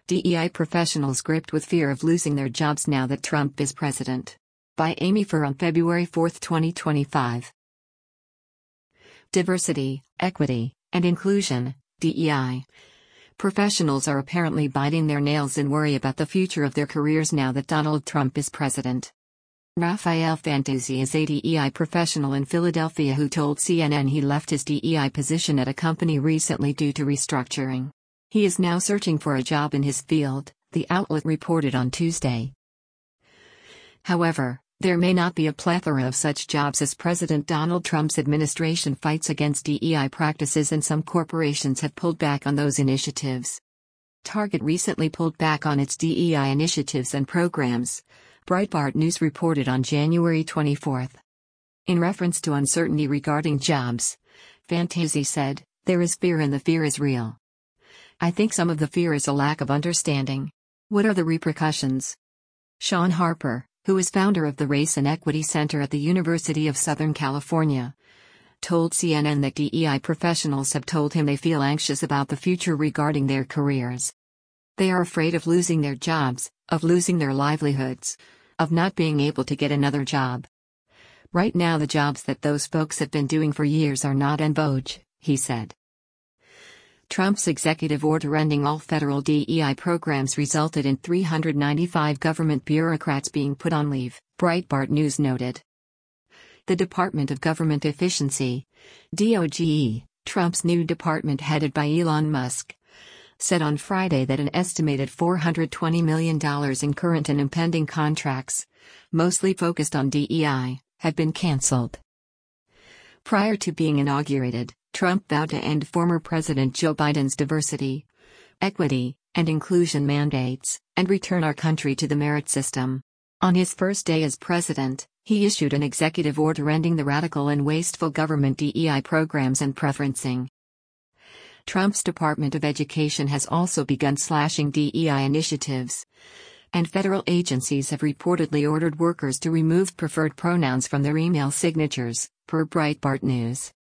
DEI professionals gripped with fear of losing their jobs now that Trump is president. By Amy Furr on February 4, 2025. Diversity, equity, and inclusion, DEI. Professionals are apparently biting their nails in worry about the future of their careers now that Donald Trump is president. Rafael Fantuzzi is a DEI professional in Philadelphia who told CNN he left his DEI position at a company recently due to restructuring. He is now searching for a job in his field, the outlet reported on Tuesday. However, there may not be a plethora of such jobs as President Donald Trump's administration fights against DEI practices, and some corporations have pulled back on those initiatives. Target recently pulled back on its DEI initiatives and programs, Breitbart News reported on January 24. In reference to uncertainty regarding jobs, Fantuzzi said, "There is fear and the fear is real. I think some of the fear is a lack of understanding. What are the repercussions?" Sean Harper, who is founder of the Race and Equity Center at the University of Southern California, told CNN that DEI professionals have told him they feel anxious about the future regarding their careers. They are afraid of losing their jobs, of losing their livelihoods, of not being able to get another job. Right now, the jobs that those folks have been doing for years are not en vogue, he said. Trump's executive order ending all federal DEI programs resulted in 395 government bureaucrats being put on leave, Breitbart News noted. The Department of Government Efficiency, DOGE, Trump's new department headed by Elon Musk, said on Friday that an estimated $420 million in current and impending contracts, mostly focused on DEI, had been canceled. Prior to being inaugurated, Trump vowed to end former President Joe Biden's diversity, equity, and inclusion mandates, and return our country to the merit system. On his first day as president, he issued an executive order ending the radical and wasteful government DEI programs and preferencing. Trump's Department of Education has also begun slashing DEI initiatives, and federal agencies have reportedly ordered workers to remove preferred pronouns from their email signatures, per Breitbart News.